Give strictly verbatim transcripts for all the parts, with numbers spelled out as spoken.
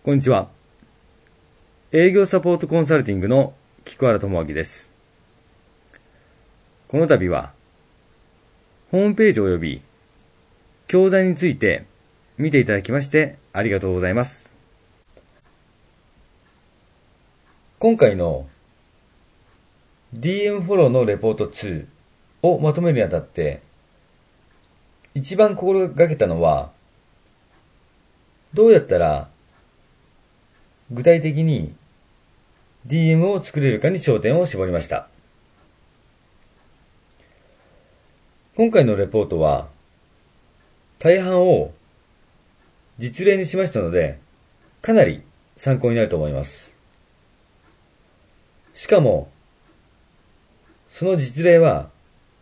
こんにちは。営業サポートコンサルティングの菊原智明です。この度は、ホームページ及び教材について見ていただきましてありがとうございます。今回の ディーエム フォローのレポートツーをまとめるにあたって、一番心がけたのは、どうやったら具体的に ディーエム を作れるかに焦点を絞りました。今回のレポートは大半を実例にしましたので、かなり参考になると思います。しかも、その実例は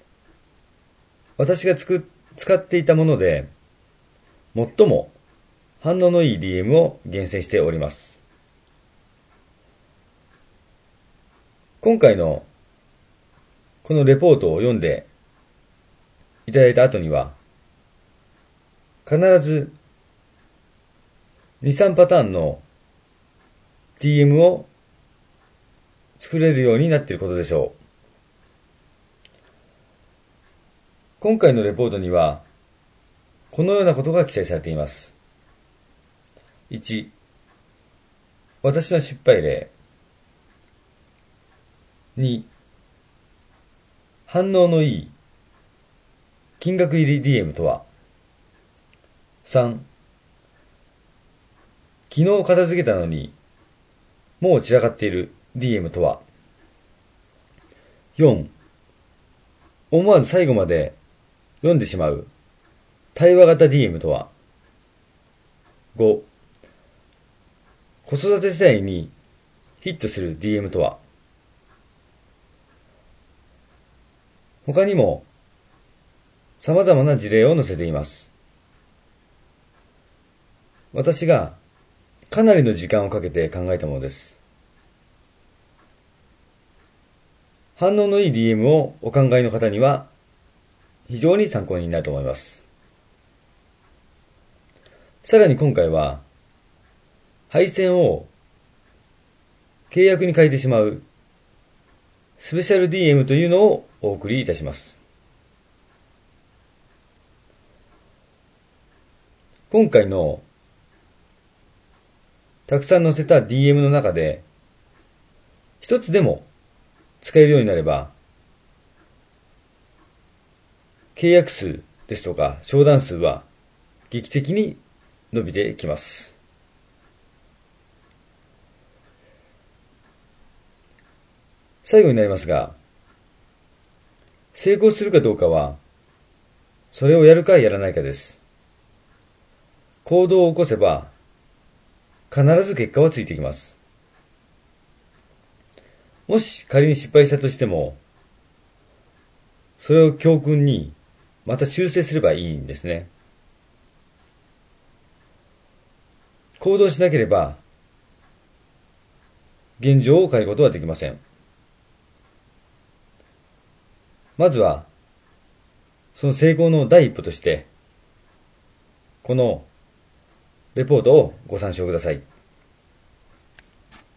私がつく使っていたもので、最も反応のいい ディーエム を厳選しております。今回のこのレポートを読んでいただいた後には、必ずに、さんパターンの ディーエム を作れるようになっていることでしょう。今回のレポートには、このようなことが記載されています。いち、私の失敗例。に、反応のいい金額入り ディーエム とは。さん、昨日片付けたのにもう散らかっている ディーエム とは。よん、思わず最後まで読んでしまう対話型 ディーエム とは。ご、子育て世代にヒットする ディーエム とは。他にも様々な事例を載せています。私がかなりの時間をかけて考えたものです。反応のいい ディーエム をお考えの方には非常に参考になると思います。さらに今回は配線を契約に変えてしまうスペシャル ディーエム というのをお送りいたします。今回のたくさん載せた ディーエム の中で一つでも使えるようになれば、契約数ですとか商談数は劇的に伸びてきます。最後になりますが、成功するかどうかは、それをやるかやらないかです。行動を起こせば、必ず結果はついてきます。もし仮に失敗したとしても、それを教訓に、また修正すればいいんですね。行動しなければ、現状を変えることはできません。まずは、その成功の第一歩として、このレポートをご参照ください。